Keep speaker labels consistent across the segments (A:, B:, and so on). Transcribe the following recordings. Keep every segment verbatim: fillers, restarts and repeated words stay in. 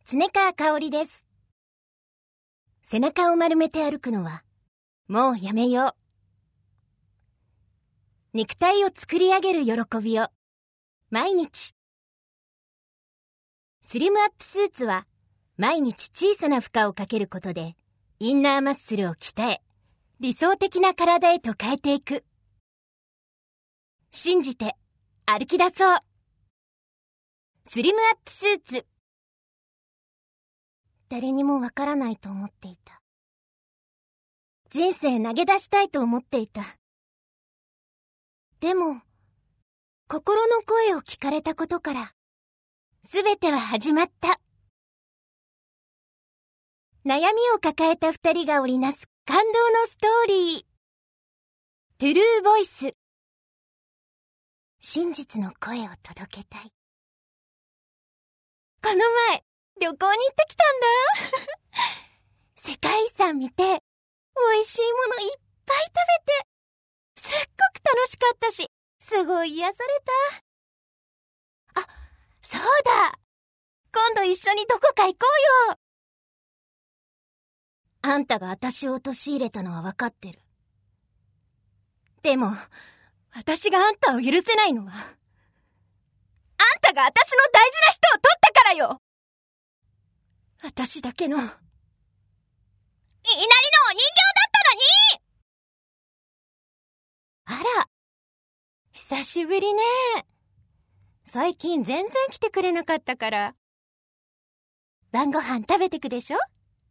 A: 常川香織です。背中を丸めて歩くのはもうやめよう。肉体を作り上げる喜びを毎日。スリムアップスーツは毎日小さな負荷をかけることでインナーマッスルを鍛え、理想的な体へと変えていく。信じて歩き出そう。スリムアップスーツ。誰にもわからないと思っていた。人生投げ出したいと思っていた。でも、心の声を聞かれたことから、すべては始まった。悩みを抱えた二人が織りなす感動のストーリー。トゥルーボイス。真実の声を届けたい。この前、旅行に行ってきたんだ。世界遺産見て、美味しいものいっぱい食べて、すっごく楽しかったし、すごい癒された。あ、そうだ。今度一緒にどこか行こうよ。あんたが私を陥れたのは分かってる。でも、私があんたを許せないのは、あんたが私の大事な人を取ったからよ。私だけの、いなりのお人形だったのに。あら、久しぶりね。最近全然来てくれなかったから。晩ご飯食べてくでしょ。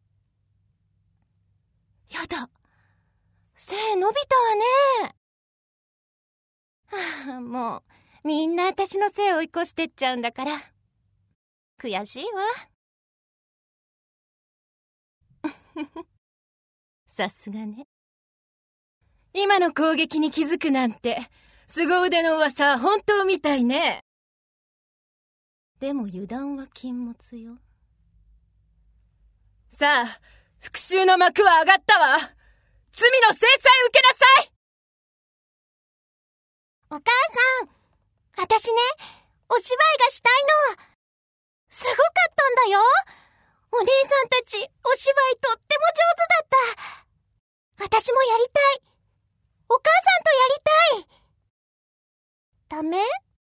A: やだ、背伸びたわね。はあ、もうみんな私の背を追い越してっちゃうんだから悔しいわ。さすがね。今の攻撃に気づくなんて凄腕の噂本当みたいね。でも油断は禁物よ。さあ、復讐の幕は上がったわ。罪の制裁受けなさい。お母さん、私ね、お芝居がしたいの。すごかったんだよ。お姉さんたち、お芝居とっても上手だった。私もやりたい。お母さんとやりたい。ダメ？